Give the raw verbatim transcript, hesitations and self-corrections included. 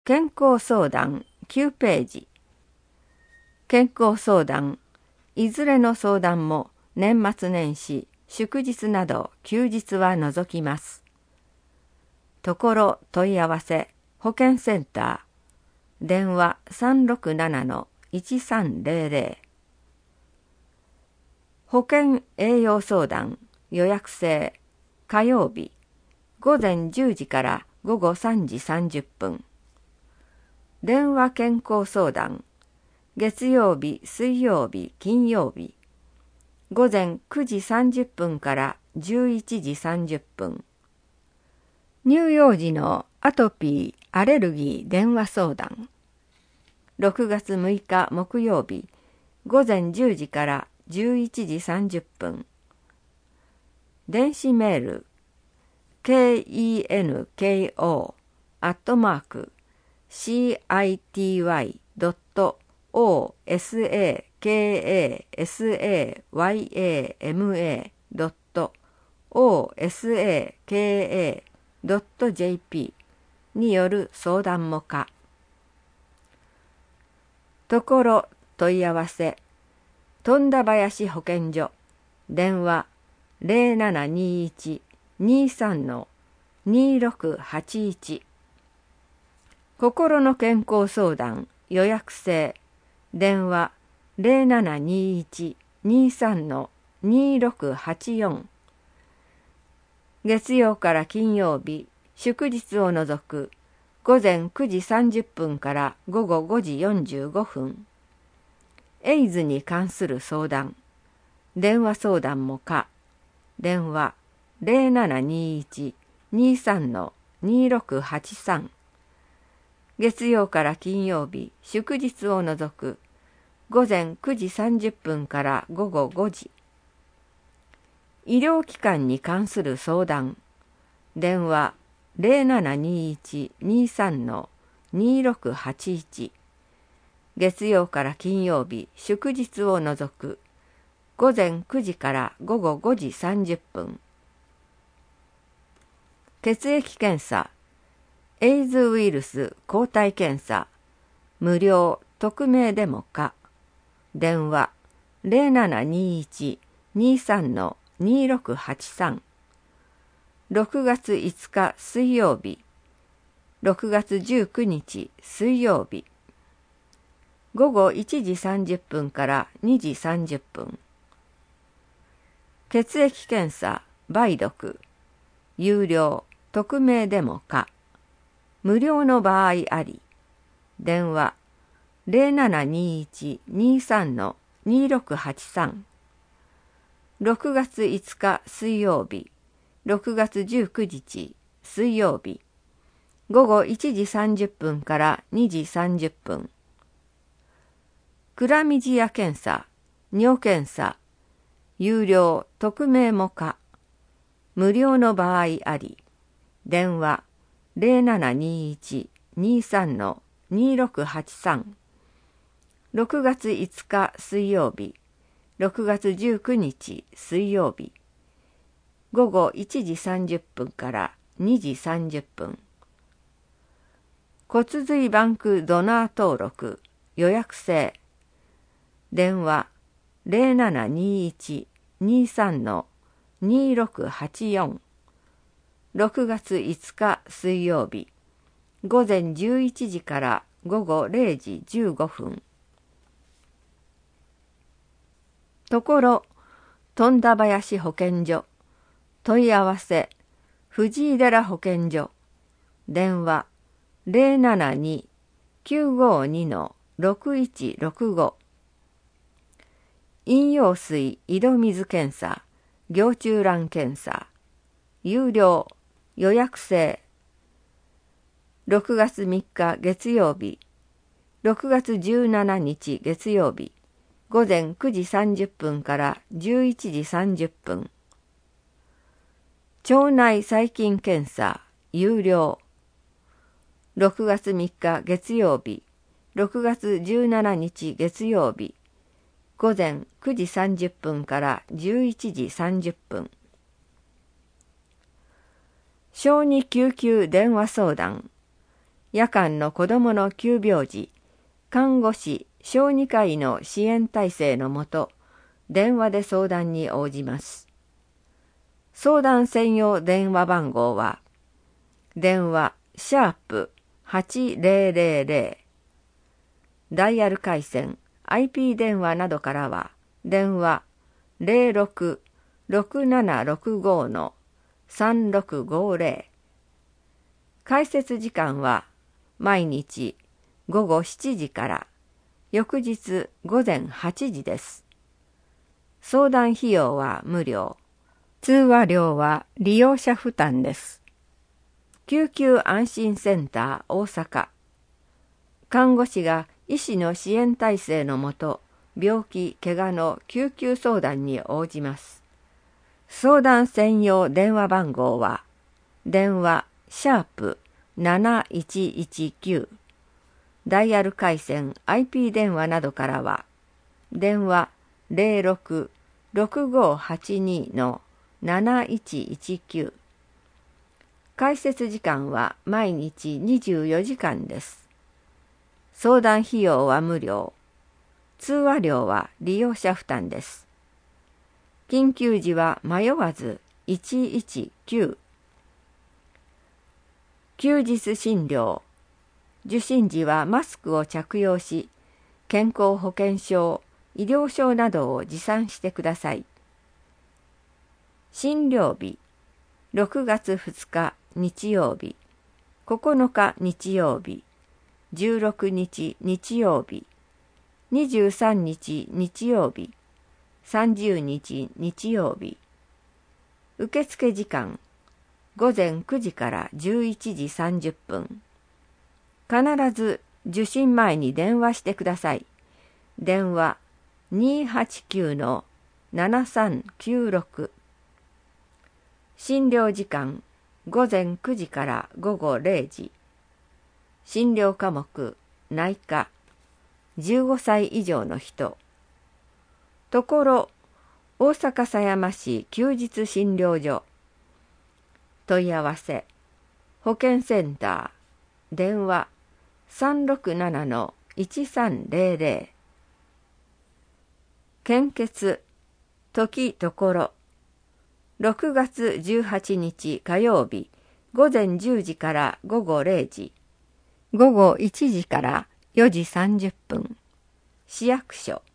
健康相談きゅうページ。健康相談、いずれの相談も年末年始、祝日など休日は除きます。ところ問い合わせ、保健センター、電話 さんろくななのいちさんぜろぜろ。保健栄養相談予約制、火曜日、午前じゅうじから午後さんじさんじゅっぷん。電話健康相談、月曜日、水曜日、金曜日、午前くじさんじゅっぷんからじゅういちじさんじゅっぷん。乳幼児のアトピー、アレルギー電話相談、ろくがつむいか木曜日、午前じゅうじからじゅういちじさんじゅっぷん。電子メール、ケンコ アットマークシーアイティーワイドットオーエスエーケーエーエスエーワイエーエムエードットオーエスエーケーエードットジェーピー による相談も可。ところ問い合わせ、富田林保健所、電話 ゼロななにいち にさん にろくはちいち。心の健康相談予約制、電話 ゼロななにいち にさん にろくはちよん。月曜から金曜日、祝日を除く午前くじさんじゅっぷんから午後ごじよんじゅうごふん。エイズに関する相談、電話相談も可。電話 ゼロななにいち にさん にろくはちさん。月曜から金曜日、祝日を除く午前くじさんじゅっぷんから午後ごじ。医療機関に関する相談、電話 ゼロななにいち にさん にろくはちいち。月曜から金曜日、祝日を除く午前くじから午後ごじさんじゅっぷん。血液検査、エイズウイルス抗体検査、無料、匿名でも可。電話 ゼロななにいち にさん にろくはちさん。ろくがついつか水曜日、ろくがつじゅうくにち水曜日、午後いちじさんじゅっぷんからにじさんじゅっぷん。血液検査、梅毒、有料、匿名でも可。無料の場合あり。電話 ゼロななにいち にさん にろくはちさん。ろくがついつか水曜日、ろくがつじゅうくにち水曜日、午後いちじさんじゅっぷんからにじさんじゅっぷん。クラミジア検査、尿検査、有料、匿名も可。無料の場合あり。電話 ゼロななにいち にさん にろくはちさん。ろくがついつか水曜日、ろくがつじゅうくにち水曜日、午後いちじさんじゅっぷんからにじさんじゅっぷん。骨髄バンクドナー登録予約制、電話 ゼロななにいち にさん にろくはちよん。ろくがついつか水曜日、午前じゅういちじから午後れいじじゅうごふん。ところ富田林保健所、問い合わせ、藤井寺保健所、電話 ゼロななに きゅうごに ろくいちろくご。飲用水井戸水検査、行中卵検査、有料、予約制。ろくがつみっか月曜日、ろくがつじゅうしちにち月曜日、午前くじさんじゅっぷんからじゅういちじさんじゅっぷん。腸内細菌検査、有料。ろくがつみっか月曜日、ろくがつじゅうしちにち月曜日、午前くじさんじゅっぷんからじゅういちじさんじゅっぷん。小児救急電話相談、 夜間の子どもの急病時、看護師、小児科医の支援体制のもと、電話で相談に応じます。相談専用電話番号は、電話シャープはちぜろぜろぜろ、ダイヤル回線、アイピー 電話などからは、電話ゼロろく ろくななろくご のさんろくごぜろ。開設時間は毎日ごごしちじから翌日午前はちじです。相談費用は無料。通話料は利用者負担です。救急安心センター大阪。看護師が医師の支援体制のもと、病気・怪我の救急相談に応じます。相談専用電話番号は、電話シャープなないちいちきゅう、ダイヤル回線 アイピー 電話などからは、電話ゼロろく ろくごはちにのなないちいちきゅう。開設時間は毎日にじゅうよじかんです。相談費用は無料。通話料は利用者負担です。緊急時は迷わずいちいちきゅう。休日診療。受診時はマスクを着用し、健康保険証、医療証などを持参してください。診療日。ろくがつふつか日曜日、ここのか日曜日、じゅうろくにち日曜日、にじゅうさんにち日曜日、さんじゅうにち日曜日。受付時間、ごぜんくじからじゅういちじさんじゅっぷん。必ず受診前に電話してください。電話にーはちきゅうのななさんきゅうろく。診療時間、ごぜんくじからごごれいじ。診療科目、内科、じゅうごさい以上の人。ところ、大阪狭山市休日診療所。問い合わせ、保健センター、電話さんろくななのいちさんぜろぜろ。献血、時ところ。ろくがつじゅうはちにち火曜日、ごぜんじゅうじからごごれいじ、ごごいちじからよじさんじゅっぷん。市役所。